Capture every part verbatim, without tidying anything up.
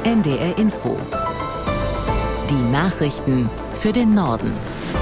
N D R Info. Die Nachrichten für den Norden.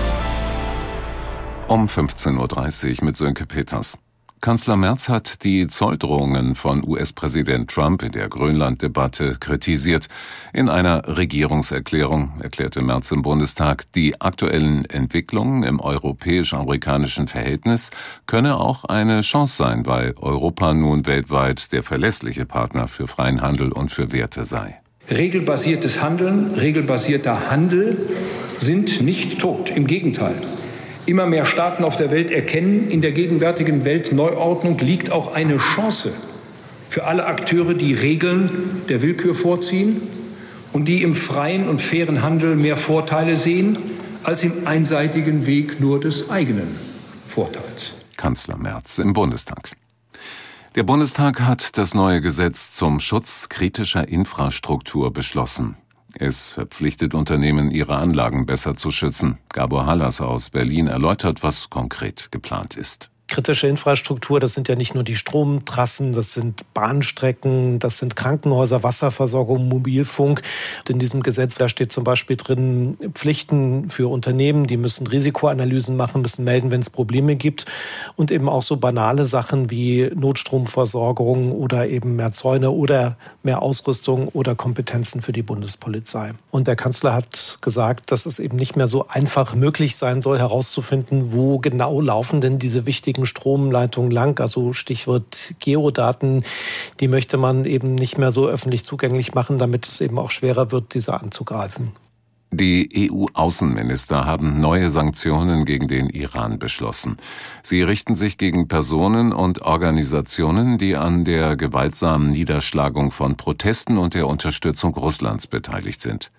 Um fünfzehn Uhr dreißig mit Sönke Peters. Kanzler Merz hat die Zolldrohungen von U S-Präsident Trump in der Grönland-Debatte kritisiert. In einer Regierungserklärung erklärte Merz im Bundestag, die aktuellen Entwicklungen im europäisch-amerikanischen Verhältnis könne auch eine Chance sein, weil Europa nun weltweit der verlässliche Partner für freien Handel und für Werte sei. Regelbasiertes Handeln, regelbasierter Handel sind nicht tot. Im Gegenteil. Immer mehr Staaten auf der Welt erkennen, in der gegenwärtigen Weltneuordnung liegt auch eine Chance für alle Akteure, die Regeln der Willkür vorziehen und die im freien und fairen Handel mehr Vorteile sehen als im einseitigen Weg nur des eigenen Vorteils. Kanzler Merz im Bundestag. Der Bundestag hat das neue Gesetz zum Schutz kritischer Infrastruktur beschlossen. Es verpflichtet Unternehmen, ihre Anlagen besser zu schützen. Gabor Hallas aus Berlin erläutert, was konkret geplant ist. Kritische Infrastruktur, das sind ja nicht nur die Stromtrassen, das sind Bahnstrecken, das sind Krankenhäuser, Wasserversorgung, Mobilfunk. Und in diesem Gesetz, da steht zum Beispiel drin Pflichten für Unternehmen, die müssen Risikoanalysen machen, müssen melden, wenn es Probleme gibt. Und eben auch so banale Sachen wie Notstromversorgung oder eben mehr Zäune oder mehr Ausrüstung oder Kompetenzen für die Bundespolizei. Und der Kanzler hat gesagt, dass es eben nicht mehr so einfach möglich sein soll, herauszufinden, wo genau laufen denn diese wichtigen Stromleitungen lang, also Stichwort Geodaten, die möchte man eben nicht mehr so öffentlich zugänglich machen, damit es eben auch schwerer wird, diese anzugreifen. Die E U-Außenminister haben neue Sanktionen gegen den Iran beschlossen. Sie richten sich gegen Personen und Organisationen, die an der gewaltsamen Niederschlagung von Protesten und der Unterstützung Russlands beteiligt sind.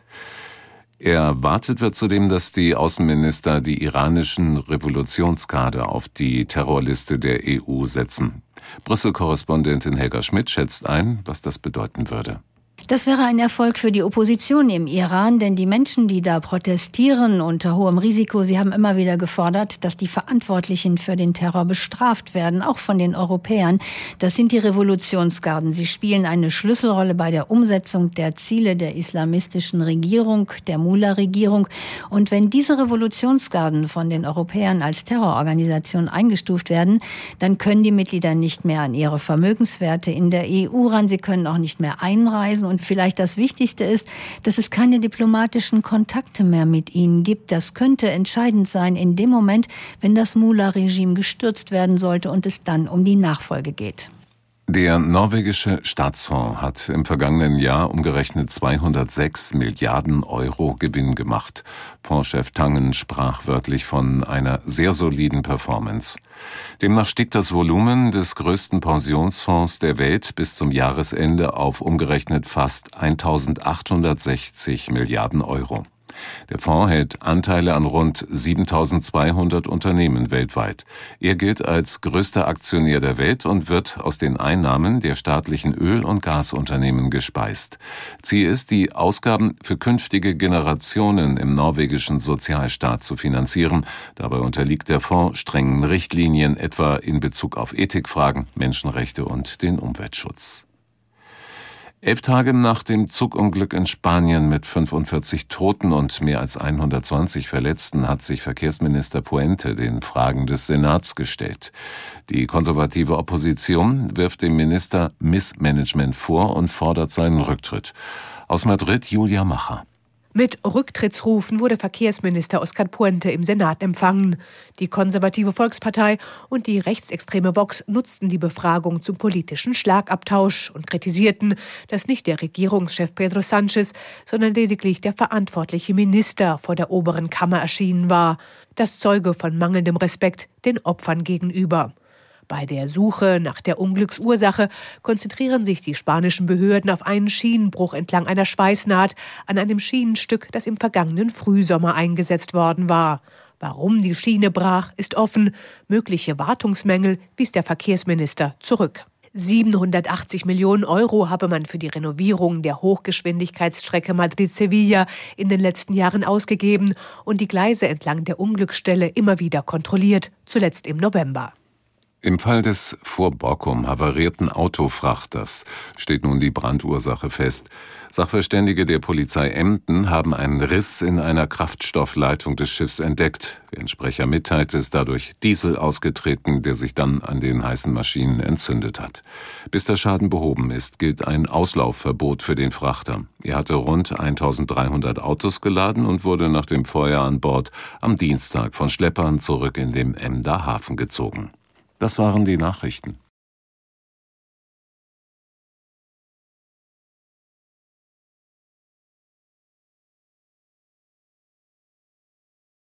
Erwartet wird zudem, dass die Außenminister die iranischen Revolutionsgarde auf die Terrorliste der E U setzen. Brüssel-Korrespondentin Helga Schmidt schätzt ein, was das bedeuten würde. Das wäre ein Erfolg für die Opposition im Iran, denn die Menschen, die da protestieren unter hohem Risiko, sie haben immer wieder gefordert, dass die Verantwortlichen für den Terror bestraft werden, auch von den Europäern. Das sind die Revolutionsgarden. Sie spielen eine Schlüsselrolle bei der Umsetzung der Ziele der islamistischen Regierung, der Mullah-Regierung. Und wenn diese Revolutionsgarden von den Europäern als Terrororganisation eingestuft werden, dann können die Mitglieder nicht mehr an ihre Vermögenswerte in der E U ran, sie können auch nicht mehr einreisen. Und vielleicht das Wichtigste ist, dass es keine diplomatischen Kontakte mehr mit ihnen gibt. Das könnte entscheidend sein in dem Moment, wenn das Mullah-Regime gestürzt werden sollte und es dann um die Nachfolge geht. Der norwegische Staatsfonds hat im vergangenen Jahr umgerechnet zweihundertsechs Milliarden Euro Gewinn gemacht. Fondschef Tangen sprach wörtlich von einer sehr soliden Performance. Demnach stieg das Volumen des größten Pensionsfonds der Welt bis zum Jahresende auf umgerechnet fast eintausendachthundertsechzig Milliarden Euro. Der Fonds hält Anteile an rund siebentausendzweihundert Unternehmen weltweit. Er gilt als größter Aktionär der Welt und wird aus den Einnahmen der staatlichen Öl- und Gasunternehmen gespeist. Ziel ist, die Ausgaben für künftige Generationen im norwegischen Sozialstaat zu finanzieren. Dabei unterliegt der Fonds strengen Richtlinien, etwa in Bezug auf Ethikfragen, Menschenrechte und den Umweltschutz. Elf Tage nach dem Zugunglück in Spanien mit fünfundvierzig Toten und mehr als hundertzwanzig Verletzten hat sich Verkehrsminister Puente den Fragen des Senats gestellt. Die konservative Opposition wirft dem Minister Missmanagement vor und fordert seinen Rücktritt. Aus Madrid Julia Macher. Mit Rücktrittsrufen wurde Verkehrsminister Óscar Puente im Senat empfangen. Die konservative Volkspartei und die rechtsextreme Vox nutzten die Befragung zum politischen Schlagabtausch und kritisierten, dass nicht der Regierungschef Pedro Sánchez, sondern lediglich der verantwortliche Minister vor der oberen Kammer erschienen war. Das zeuge von mangelndem Respekt den Opfern gegenüber. Bei der Suche nach der Unglücksursache konzentrieren sich die spanischen Behörden auf einen Schienenbruch entlang einer Schweißnaht an einem Schienenstück, das im vergangenen Frühsommer eingesetzt worden war. Warum die Schiene brach, ist offen. Mögliche Wartungsmängel wies der Verkehrsminister zurück. siebenhundertachtzig Millionen Euro habe man für die Renovierung der Hochgeschwindigkeitsstrecke Madrid-Sevilla in den letzten Jahren ausgegeben und die Gleise entlang der Unglücksstelle immer wieder kontrolliert, zuletzt im November. Im Fall des vor Borkum havarierten Autofrachters steht nun die Brandursache fest. Sachverständige der Polizei Emden haben einen Riss in einer Kraftstoffleitung des Schiffs entdeckt. Wie ein Sprecher mitteilte, ist dadurch Diesel ausgetreten, der sich dann an den heißen Maschinen entzündet hat. Bis der Schaden behoben ist, gilt ein Auslaufverbot für den Frachter. Er hatte rund eintausenddreihundert Autos geladen und wurde nach dem Feuer an Bord am Dienstag von Schleppern zurück in den Emder Hafen gezogen. Das waren die Nachrichten.